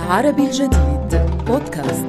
عربي الجديد بودكاست.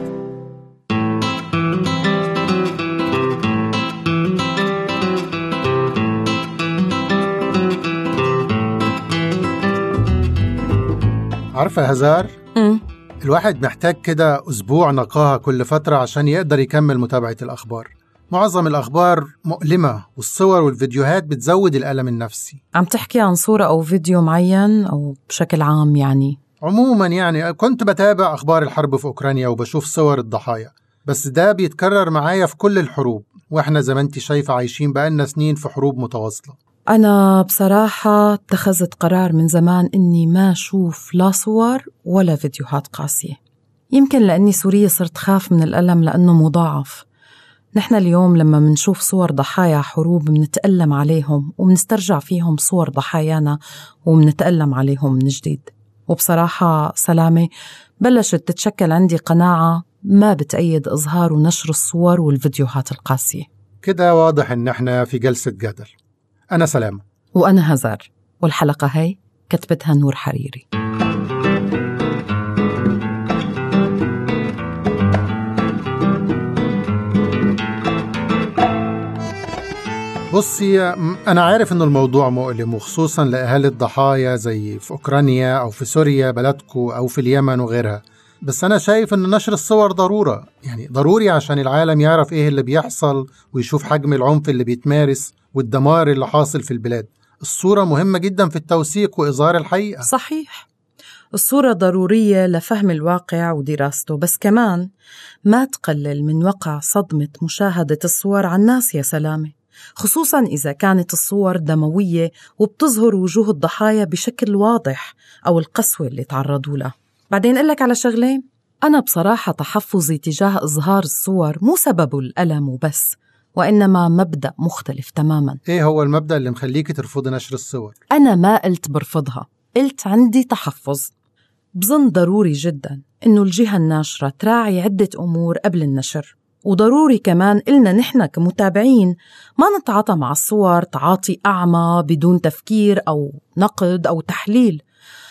عارفة هزار؟ الواحد محتاج كده أسبوع نقاهة كل فترة عشان يقدر يكمل متابعة الأخبار. معظم الأخبار مؤلمة، والصور والفيديوهات بتزود الألم النفسي. عم تحكي عن صورة أو فيديو معين أو بشكل عام يعني؟ عموما يعني كنت بتابع أخبار الحرب في أوكرانيا وبشوف صور الضحايا، بس ده بيتكرر معايا في كل الحروب، وإحنا زي ما انتي شايفة عايشين بقالنا سنين في حروب متواصلة. أنا بصراحة اتخذت قرار من زمان إني ما أشوف لا صور ولا فيديوهات قاسية. يمكن لأني سورية صرت خاف من الألم لأنه مضاعف. نحن اليوم لما منشوف صور ضحايا حروب منتألم عليهم، ومنسترجع فيهم صور ضحايانا ومنتألم عليهم من جديد. وبصراحة سلامة بلشت تتشكل عندي قناعة ما بتأيد إظهار ونشر الصور والفيديوهات القاسية. كده واضح إن احنا في جلسة جدل. أنا سلامة وأنا هزار، والحلقة هاي كتبتها نور حريري. بصي، أنا عارف إنه الموضوع مؤلم، وخصوصا لأهالي الضحايا زي في أوكرانيا أو في سوريا بلدكو أو في اليمن وغيرها. بس أنا شايف إن نشر الصور ضرورة، يعني ضروري عشان العالم يعرف إيه اللي بيحصل ويشوف حجم العنف اللي بيتمارس والدمار اللي حاصل في البلاد. الصورة مهمة جدا في التوثيق وإظهار الحقيقة. صحيح، الصورة ضرورية لفهم الواقع ودراسته، بس كمان ما تقلل من وقع صدمة مشاهدة الصور عن الناس يا سلامة، خصوصاً إذا كانت الصور دموية وبتظهر وجوه الضحايا بشكل واضح أو القسوة اللي تعرضوا لها. بعدين أقلك على شغلين، أنا بصراحة تحفظي تجاه إظهار الصور مو سببه الألم وبس، وإنما مبدأ مختلف تماماً. إيه هو المبدأ اللي مخليك ترفض نشر الصور؟ أنا ما قلت برفضها، قلت عندي تحفظ. بظن ضروري جداً إنه الجهة الناشرة تراعي عدة أمور قبل النشر، وضروري كمان إلنا نحن كمتابعين ما نتعاطى مع الصور تعاطي أعمى بدون تفكير أو نقد أو تحليل.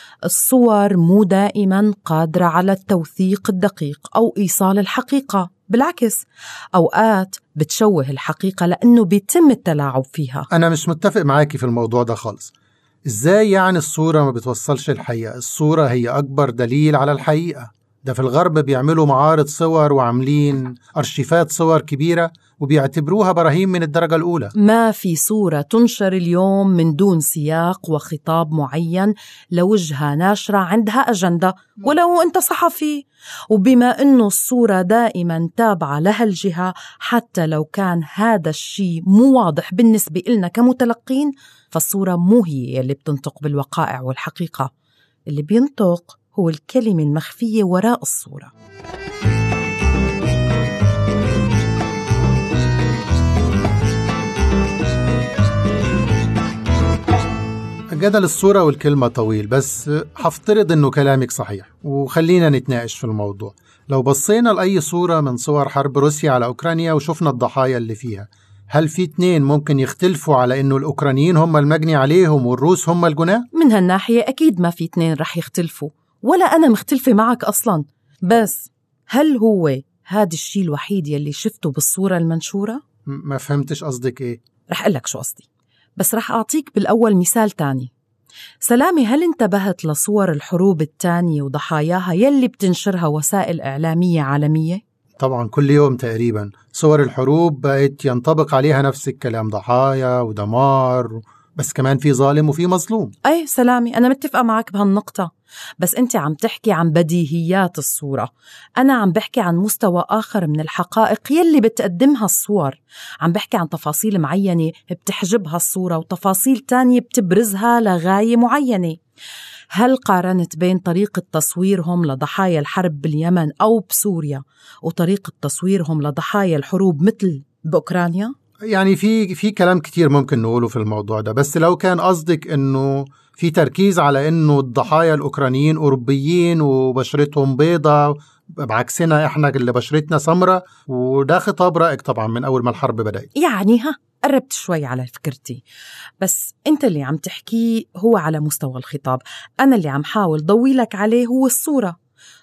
الصور مو دائما قادرة على التوثيق الدقيق أو إيصال الحقيقة، بالعكس أوقات بتشوه الحقيقة لأنه بيتم التلاعب فيها. أنا مش متفق معاكي في الموضوع ده خالص. إزاي يعني الصورة ما بتوصلش الحقيقة؟ الصورة هي أكبر دليل على الحقيقة. ده في الغرب بيعملوا معارض صور وعاملين أرشيفات صور كبيرة وبيعتبروها براهين من الدرجة الأولى. ما في صورة تنشر اليوم من دون سياق وخطاب معين لوجهة ناشرة عندها أجندة، ولو أنت صحفي. وبما أنه الصورة دائما تابعة لها الجهة، حتى لو كان هذا الشيء مو واضح بالنسبة إلنا كمتلقين، فالصورة مو هي اللي بتنطق بالوقائع والحقيقة. اللي بينطق هو الكلمة المخفية وراء الصورة. جدل الصورة والكلمة طويل، بس هفترض إنه كلامك صحيح وخلينا نتناقش في الموضوع. لو بصينا لأي صورة من صور حرب روسيا على أوكرانيا وشفنا الضحايا اللي فيها، هل في اتنين ممكن يختلفوا على إنه الأوكرانيين هم المجني عليهم والروس هم الجناة؟ من هالناحية أكيد ما في اتنين رح يختلفوا، ولا أنا مختلفة معك أصلاً. بس هل هو هذا الشيء الوحيد يلي شفته بالصورة المنشورة؟ ما فهمتش قصدك إيه؟ رح أقلك شو قصدي، بس رح أعطيك بالأول مثال تاني. سلامي، هل انتبهت لصور الحروب التانية وضحاياها يلي بتنشرها وسائل إعلامية عالمية؟ طبعا كل يوم تقريبا صور الحروب بقت ينطبق عليها نفس الكلام، ضحايا ودمار، بس كمان في ظالم وفي مظلوم. أي سلامي، أنا متفقة معك بهالنقطة، بس أنت عم تحكي عن بديهيات الصورة، أنا عم بحكي عن مستوى آخر من الحقائق يلي بتقدمها الصور. عم بحكي عن تفاصيل معينة بتحجبها الصورة وتفاصيل تانية بتبرزها لغاية معينة. هل قارنت بين طريقة تصويرهم لضحايا الحرب باليمن أو بسوريا وطريقة تصويرهم لضحايا الحروب مثل بأوكرانيا؟ يعني في كلام كتير ممكن نقوله في الموضوع ده، بس لو كان قصدك إنه في تركيز على إنه الضحايا الأوكرانيين أوروبيين وبشرتهم بيضة بعكسنا إحنا اللي بشرتنا سمرة، وده خطاب رائج طبعا من أول ما الحرب بدأت. يعني قربت شوي على فكرتي، بس أنت اللي عم تحكيه هو على مستوى الخطاب، أنا اللي عم حاول ضوي لك عليه هو الصورة.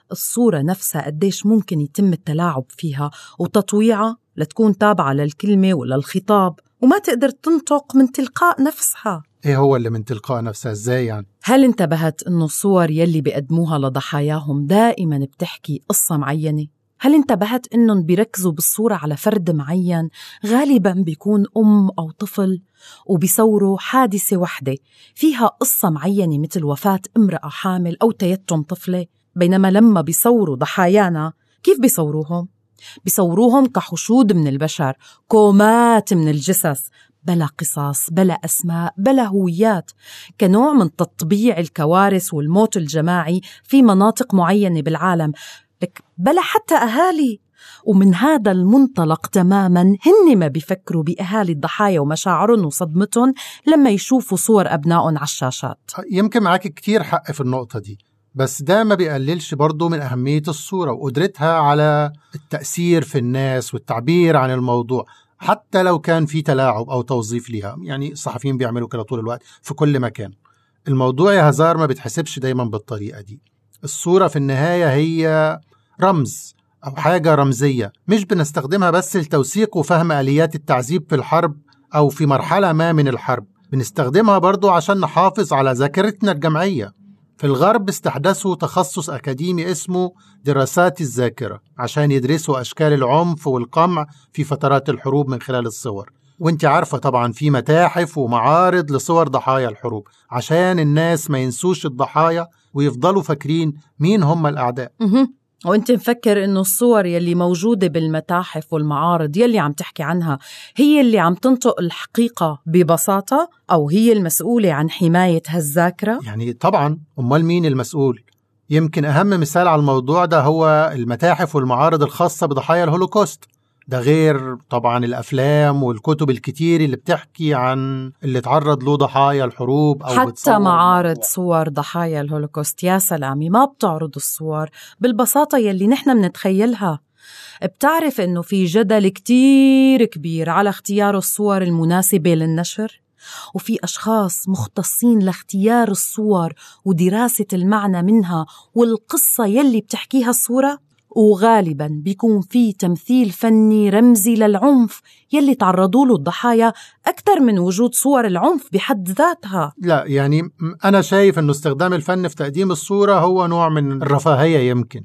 الصورة نفسها قديش ممكن يتم التلاعب فيها وتطويعها لتكون تابعة للكلمة ولا الخطاب وما تقدر تنطق من تلقاء نفسها. إيه هو اللي من تلقاء نفسها إزاي يعني؟ هل انتبهت إنه الصور يلي بيقدموها لضحاياهم دائما بتحكي قصة معينة؟ هل انتبهت إنهم بيركزوا بالصورة على فرد معين غالباً بيكون أم أو طفل وبيصوروا حادثة وحدة فيها قصة معينة مثل وفاة امرأة حامل أو تيتم طفلة، بينما لما بيصوروا ضحايانا كيف بيصوروهم؟ بيصوروهم كحشود من البشر، كومات من الجثث، بلا قصص، بلا أسماء، بلا هويات، كنوع من تطبيع الكوارث والموت الجماعي في مناطق معينة بالعالم، لك بلا حتى أهالي. ومن هذا المنطلق تماماً هن ما بيفكروا بأهالي الضحايا ومشاعرهم وصدمتهم لما يشوفوا صور أبنائهم على الشاشات. يمكن معاك كتير حق في النقطة دي، بس ده ما بيقللش برضو من أهمية الصورة وقدرتها على التأثير في الناس والتعبير عن الموضوع، حتى لو كان في تلاعب أو توظيف ليها. يعني الصحفيين بيعملوا كده طول الوقت في كل مكان. الموضوع يا هزار ما بتحسبش دايما بالطريقة دي. الصورة في النهاية هي رمز أو حاجة رمزية، مش بنستخدمها بس لتوثيق وفهم آليات التعذيب في الحرب أو في مرحلة ما من الحرب، بنستخدمها برضو عشان نحافظ على ذاكرتنا الجمعية. في الغرب استحدثوا تخصص أكاديمي اسمه دراسات الذاكرة عشان يدرسوا أشكال العنف والقمع في فترات الحروب من خلال الصور. وانت عارفة طبعا في متاحف ومعارض لصور ضحايا الحروب عشان الناس ما ينسوش الضحايا ويفضلوا فاكرين مين هم الأعداء. وانت مفكر انه الصور يلي موجودة بالمتاحف والمعارض يلي عم تحكي عنها هي اللي عم تنطق الحقيقة ببساطة، أو هي المسؤولة عن حماية هالذاكرة؟ يعني طبعا، أمال مين المسؤول؟ يمكن أهم مثال على الموضوع ده هو المتاحف والمعارض الخاصة بضحايا الهولوكوست. ده غير طبعا الأفلام والكتب الكتير اللي بتحكي عن اللي تعرض له ضحايا الحروب أو حتى معارض صور ضحايا الهولوكوست يا سلامي ما بتعرض الصور بالبساطة يلي نحن منتخيلها. بتعرف إنه في جدل كتير كبير على اختيار الصور المناسبة للنشر، وفي أشخاص مختصين لاختيار الصور ودراسة المعنى منها والقصة يلي بتحكيها الصورة، وغالباً بيكون في تمثيل فني رمزي للعنف يلي تعرضوا له الضحايا أكثر من وجود صور العنف بحد ذاتها. لا يعني أنا شايف أنه استخدام الفن في تقديم الصورة هو نوع من الرفاهية يمكن،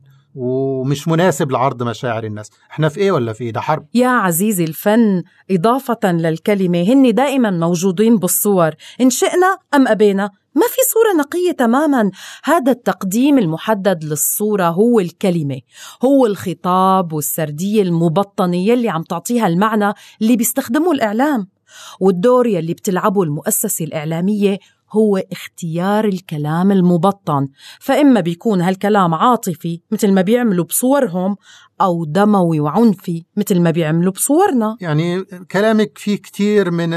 ومش مناسب لعرض مشاعر الناس. احنا في ايه ولا في ايه؟ ده حرب يا عزيزي. الفن إضافة للكلمة هن دائما موجودين بالصور إن شئنا أم أبينا، ما في صورة نقية تماما. هذا التقديم المحدد للصورة هو الكلمة، هو الخطاب والسردية المبطنة يلي عم تعطيها المعنى اللي بيستخدمه الإعلام. والدور يلي بتلعبه المؤسسة الإعلامية هو اختيار الكلام المبطن، فإما بيكون هالكلام عاطفي مثل ما بيعملوا بصورهم، أو دموي وعنفي مثل ما بيعملوا بصورنا. يعني كلامك فيه كتير من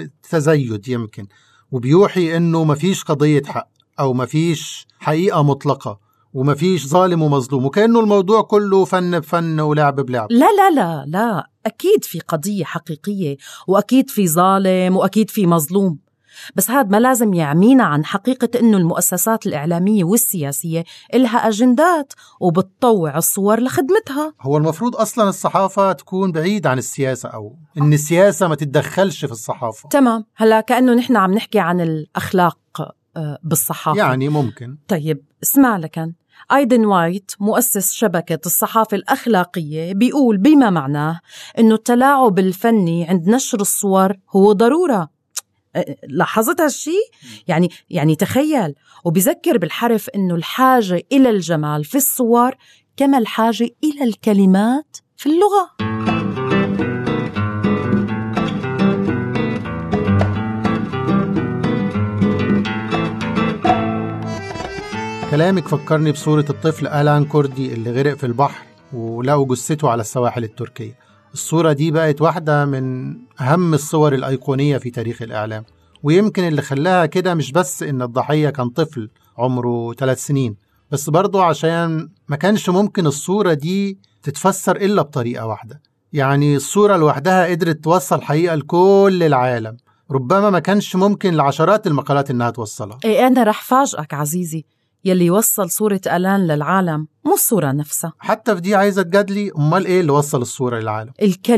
التزيد يمكن، وبيوحي إنه مفيش قضية حق أو مفيش حقيقة مطلقة ومفيش ظالم ومظلوم، وكأنه الموضوع كله فن بفن ولعب بلعب. لا لا لا لا، أكيد في قضية حقيقية، وأكيد في ظالم، وأكيد في مظلوم، بس هذا ما لازم يعمينا عن حقيقة إنه المؤسسات الإعلامية والسياسية إلها أجندات وبتطوع الصور لخدمتها. هو المفروض أصلا الصحافة تكون بعيد عن السياسة، أو إن السياسة ما تتدخلش في الصحافة. تمام، هلا كأنه نحن عم نحكي عن الأخلاق بالصحافة يعني ممكن. طيب اسمع لكن آيدن وايت مؤسس شبكة الصحافة الأخلاقية بيقول بما معناه إنه التلاعب الفني عند نشر الصور هو ضرورة. لاحظت هالشي؟ يعني تخيل، وبذكر بالحرف إنه الحاجة إلى الجمال في الصور كما الحاجة إلى الكلمات في اللغة. كلامك فكرني بصورة الطفل آلان كوردي اللي غرق في البحر ولقوا جثته على السواحل التركية. الصورة دي بقت واحدة من أهم الصور الأيقونية في تاريخ الإعلام، ويمكن اللي خلاها كده مش بس إن الضحية كان طفل عمره 3 سنين، بس برضو عشان ما كانش ممكن الصورة دي تتفسر إلا بطريقة واحدة. يعني الصورة لوحدها قدرت توصل حقيقة لكل العالم، ربما ما كانش ممكن لعشرات المقالات إنها توصلها. أنا رح فاجئك عزيزي، يلي وصل صورة آلان للعالم مو الصورة نفسها. حتى في دي عايزة تجادلي؟ أمال إيه اللي وصل الصورة للعالم؟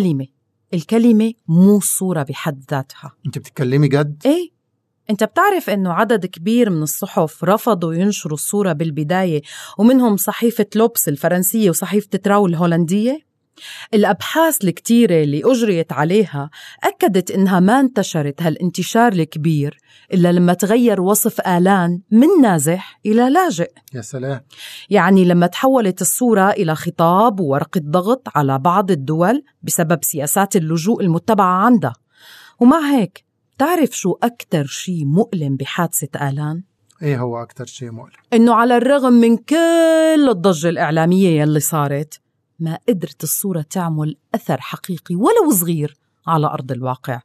الكلمة مو الصورة بحد ذاتها. أنت بتتكلمي جد؟ إيه، أنت بتعرف إنه عدد كبير من الصحف رفضوا ينشروا الصورة بالبداية، ومنهم صحيفة لوبس الفرنسية وصحيفة تراو الهولندية. الأبحاث الكتيرة اللي أجريت عليها أكدت إنها ما انتشرت هالانتشار الكبير إلا لما تغير وصف آلان من نازح إلى لاجئ. يا سلام. يعني لما تحولت الصورة إلى خطاب وورقة ضغط على بعض الدول بسبب سياسات اللجوء المتبعة عندها. ومع هيك تعرف شو أكتر شيء مؤلم بحادثة آلان؟ إيه هو أكتر شيء مؤلم؟ إنه على الرغم من كل الضجة الإعلامية يلي صارت، ما قدرت الصورة تعمل أثر حقيقي ولو صغير على أرض الواقع.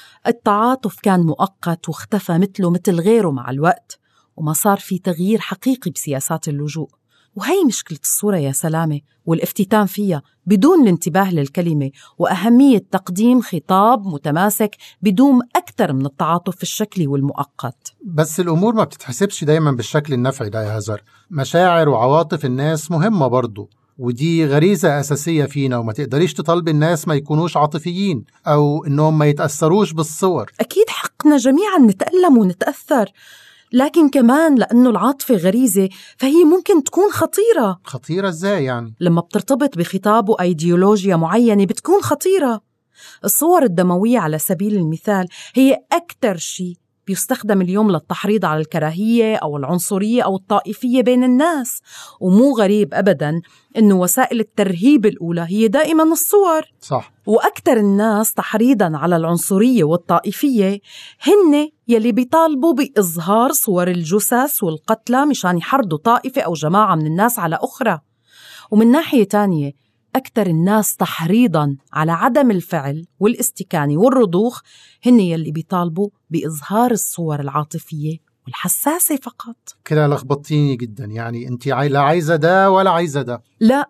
التعاطف كان مؤقت واختفى مثل غيره مع الوقت، وما صار في تغيير حقيقي بسياسات اللجوء. وهي مشكلة الصورة يا سلامة، والافتتان فيها بدون الانتباه للكلمة، وأهمية تقديم خطاب متماسك بدون أكثر من التعاطف الشكلي والمؤقت. بس الأمور ما بتتحسبش دايما بالشكل النفعي ده يا هزار. مشاعر وعواطف الناس مهمة برضو، ودي غريزة أساسية فينا، وما تقدريش تطالب الناس ما يكونوش عاطفيين أو إنهم ما يتأثروش بالصور. أكيد حقنا جميعا نتألم ونتأثر، لكن كمان لأنه العاطفة غريزة فهي ممكن تكون خطيرة. خطيرة إزاي يعني؟ لما بترتبط بخطاب وأيديولوجيا معينة بتكون خطيرة. الصور الدموية على سبيل المثال هي أكتر شيء بيستخدم اليوم للتحريض على الكراهية أو العنصرية أو الطائفية بين الناس، ومو غريب أبداً إنه وسائل الترهيب الأولى هي دائماً الصور. صح. وأكتر الناس تحريضاً على العنصرية والطائفية هن يلي بيطالبوا بإظهار صور الجثث والقتلى مشان يحرضوا طائفة أو جماعة من الناس على أخرى. ومن ناحية تانية أكتر الناس تحريضاً على عدم الفعل والاستكانة والرضوخ هن يلي بيطالبوا بإظهار الصور العاطفية والحساسة فقط. كده لخبطتيني جدا، يعني أنت لا عايزة ده ولا عايزة ده. لا،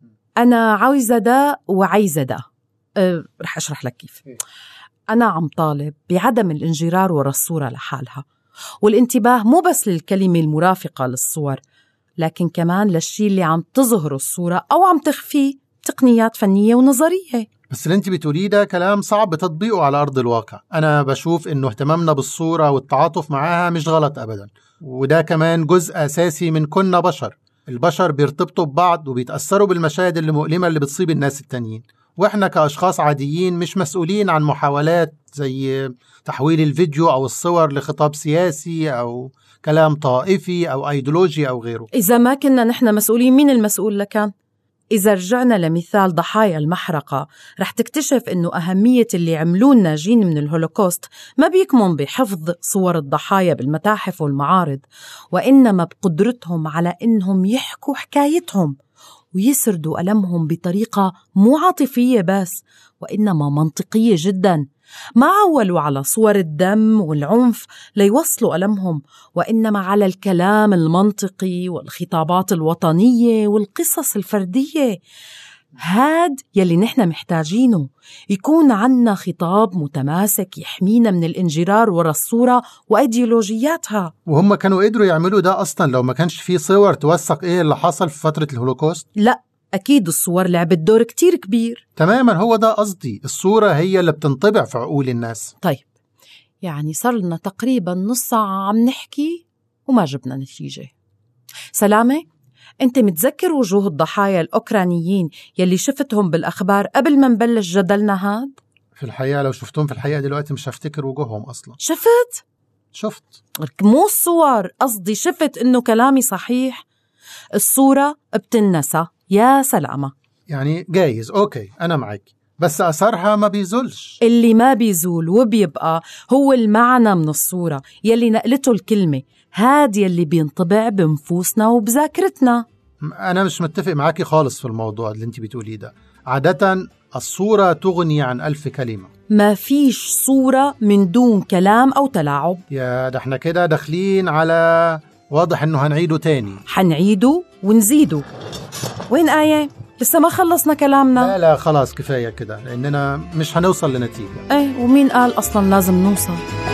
أنا عايزة ده وعايزة ده. رح أشرح لك كيف. أنا عم طالب بعدم الانجرار وراء الصورة لحالها، والانتباه مو بس للكلمة المرافقة للصور، لكن كمان للشي اللي عم تظهر الصورة أو عم تخفيه تقنيات فنية ونظرية. بس اللي انت بتقوليه ده كلام صعب تطبيقه على أرض الواقع. أنا بشوف إنه اهتمامنا بالصورة والتعاطف معاها مش غلط أبدا، وده كمان جزء أساسي من كنا بشر. البشر بيرتبطوا ببعض وبيتأثروا بالمشاهد اللي مؤلمة اللي بتصيب الناس التانيين، وإحنا كأشخاص عاديين مش مسؤولين عن محاولات زي تحويل الفيديو أو الصور لخطاب سياسي أو كلام طائفي أو أيديولوجي أو غيره. إذا ما كنا نحن مسؤولين، مين المسؤول لكان؟ إذا رجعنا لمثال ضحايا المحرقة رح تكتشف إنه أهمية اللي عملوه الناجين من الهولوكوست ما بيكمن بحفظ صور الضحايا بالمتاحف والمعارض، وإنما بقدرتهم على إنهم يحكوا حكايتهم ويسردوا ألمهم بطريقة مو عاطفية بس، وإنما منطقية جداً. ما عولوا على صور الدم والعنف ليوصلوا ألمهم، وإنما على الكلام المنطقي والخطابات الوطنية والقصص الفردية. هاد يلي نحن محتاجينه، يكون عنا خطاب متماسك يحمينا من الانجرار وراء الصورة وأيديولوجياتها. وهم كانوا قدروا يعملوا ده أصلا لو ما كانش فيه صور توثق إيه اللي حصل في فترة الهولوكوست؟ لا، أكيد الصور لعبت دور كتير كبير. تماما، هو ده قصدي، الصورة هي اللي بتنطبع في عقول الناس. طيب، يعني صار لنا تقريبا نص ساعة عم نحكي وما جبنا نتيجة. سلامة، أنت متذكر وجوه الضحايا الأوكرانيين يلي شفتهم بالأخبار قبل ما نبلش جدلنا هاد؟ في الحقيقة لو شفتهم في الحقيقة دلوقتي مش هفتكر وجوههم أصلا. شفت؟ مو الصور، قصدي شفت إنه كلامي صحيح. الصورة بتنسى يا سلامة. يعني جايز، أوكي أنا معك، بس أثرها ما بيزولش. اللي ما بيزول وبيبقى هو المعنى من الصورة يلي نقلته الكلمة، هاد يلي بينطبع بنفوسنا وبذاكرتنا. أنا مش متفق معاكي خالص في الموضوع اللي انت بتقوليه ده. عادة الصورة تغني عن 1000 كلمة. ما فيش صورة من دون كلام أو تلاعب. يا ده احنا كده داخلين على واضح انه هنعيده تاني. هنعيده ونزيده. وين آية؟ لسه ما خلصنا كلامنا. لا خلاص كفاية كده، لأننا مش هنوصل لنتيجة. ومين قال أصلا لازم نوصل؟